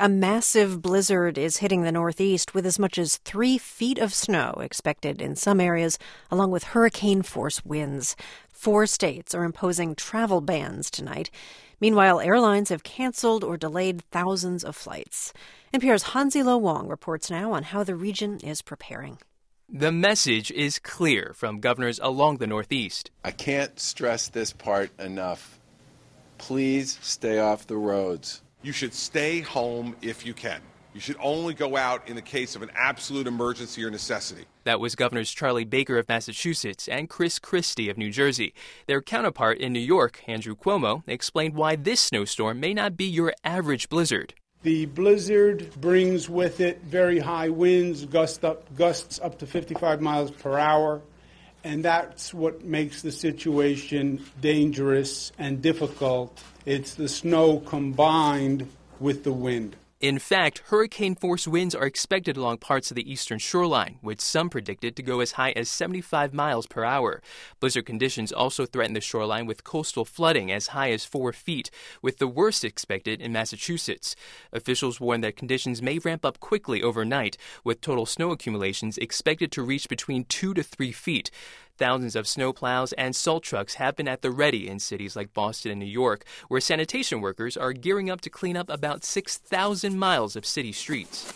A massive blizzard is hitting the Northeast with as much as 3 feet of snow expected in some areas, along with hurricane-force winds. 4 states are imposing travel bans tonight. Meanwhile, airlines have canceled or delayed thousands of flights. NPR's Hansi Lo Wong reports now on how the region is preparing. The message is clear from governors along the Northeast. I can't stress this part enough. Please stay off the roads. You should stay home if you can. You should only go out in the case of an absolute emergency or necessity. That was Governors Charlie Baker of Massachusetts and Chris Christie of New Jersey. Their counterpart in New York, Andrew Cuomo, explained why this snowstorm may not be your average blizzard. The blizzard brings with it very high winds, gusts up to 55 miles per hour, and that's what makes the situation dangerous and difficult. It's the snow combined with the wind. In fact, hurricane-force winds are expected along parts of the eastern shoreline, with some predicted to go as high as 75 miles per hour. Blizzard conditions also threaten the shoreline with coastal flooding as high as 4 feet, with the worst expected in Massachusetts. Officials warn that conditions may ramp up quickly overnight, with total snow accumulations expected to reach between 2 to 3 feet. Thousands of snowplows and salt trucks have been at the ready in cities like Boston and New York, where sanitation workers are gearing up to clean up about 6,000 miles of city streets.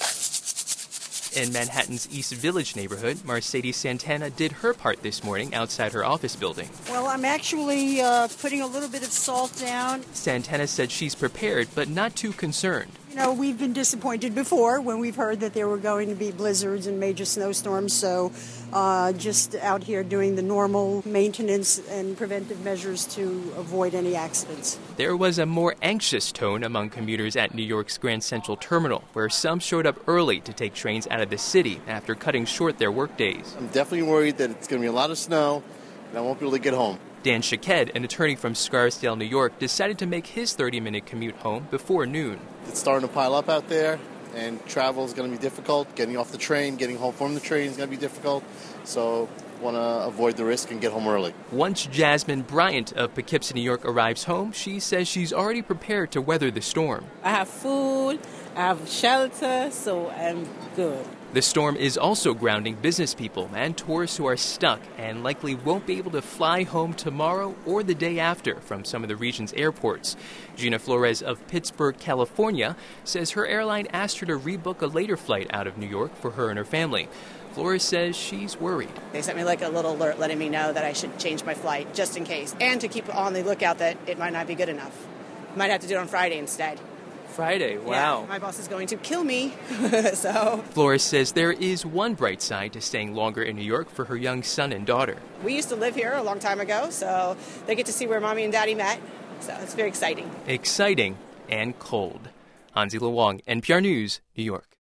In Manhattan's East Village neighborhood, Mercedes Santana did her part this morning outside her office building. Well, I'm actually putting a little bit of salt down. Santana said she's prepared, but not too concerned. You know, we've been disappointed before when we've heard that there were going to be blizzards and major snowstorms, so just out here doing the normal maintenance and preventive measures to avoid any accidents. There was a more anxious tone among commuters at New York's Grand Central Terminal, where some showed up early to take trains out of the city after cutting short their workdays. I'm definitely worried that it's going to be a lot of snow and I won't be able to get home. Dan Shaked, an attorney from Scarsdale, New York, decided to make his 30-minute commute home before noon. It's starting to pile up out there, and travel is going to be difficult. Getting off the train, getting home from the train is going to be difficult. So want to avoid the risk and get home early. Once Jasmine Bryant of Poughkeepsie, New York, arrives home, she says she's already prepared to weather the storm. I have food, I have shelter, so I'm good. The storm is also grounding business people and tourists who are stuck and likely won't be able to fly home tomorrow or the day after from some of the region's airports. Gina Flores of Pittsburgh, California, says her airline asked her to rebook a later flight out of New York for her and her family. Flores says she's worried. They sent me like a little alert letting me know that I should change my flight just in case, and to keep on the lookout that it might not be good enough. Might have to do it on Friday instead. Friday, wow. Yeah, my boss is going to kill me, so. Flores says there is one bright side to staying longer in New York for her young son and daughter. We used to live here a long time ago, so they get to see where Mommy and Daddy met, so it's very exciting. Exciting and cold. Hansi Lo Wong, NPR News, New York.